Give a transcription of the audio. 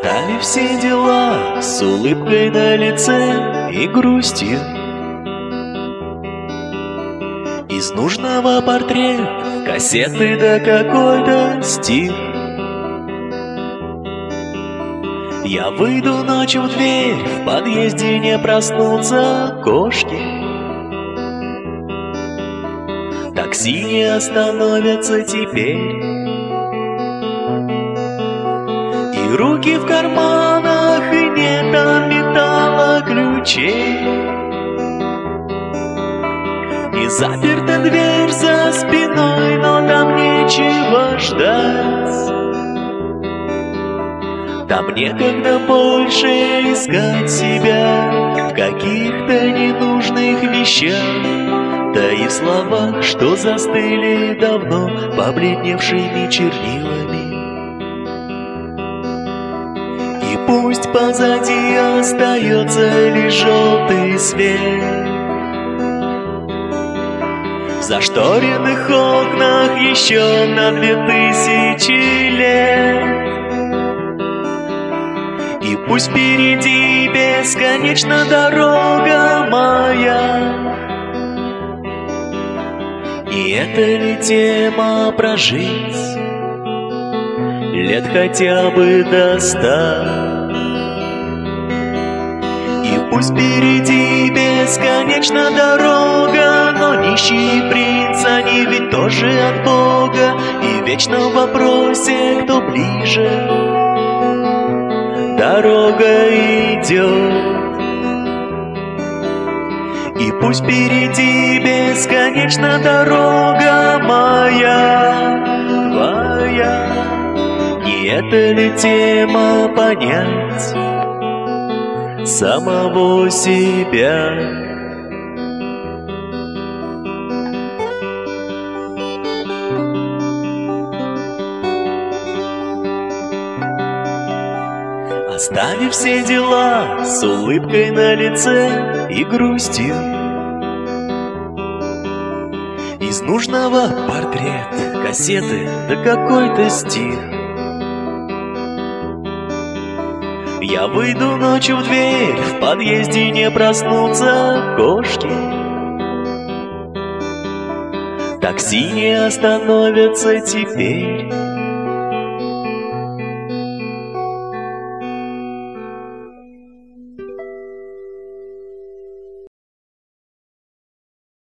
Оставив все дела с улыбкой на лице и грустью, из нужного портрет, кассеты да какой-то стих, я выйду ночью в дверь, в подъезде не проснутся кошки. Такси не остановятся теперь, и руки в карманах, и нет там металла ключей. И заперта дверь за спиной, но там нечего ждать. Там некогда больше искать себя в каких-то ненужных вещах, да и в словах, что застыли давно побледневшими чернилами. И пусть позади остается лишь желтый свет, в зашторенных окнах еще на 2000 лет. И пусть впереди бесконечна дорога моя, и это ли тема прожить лет хотя бы до 100? И пусть впереди бесконечна дорога, но нищий принц, они ведь тоже от Бога, и вечно в вопросе, кто ближе дорога идет. И пусть впереди бесконечна дорога моя, твоя. Не это ли тема понять самого себя? Оставив все дела с улыбкой на лице и грустью, из нужного портрет, кассеты да какой-то стих, я выйду ночью в дверь, в подъезде не проснутся кошки. Такси не остановятся теперь,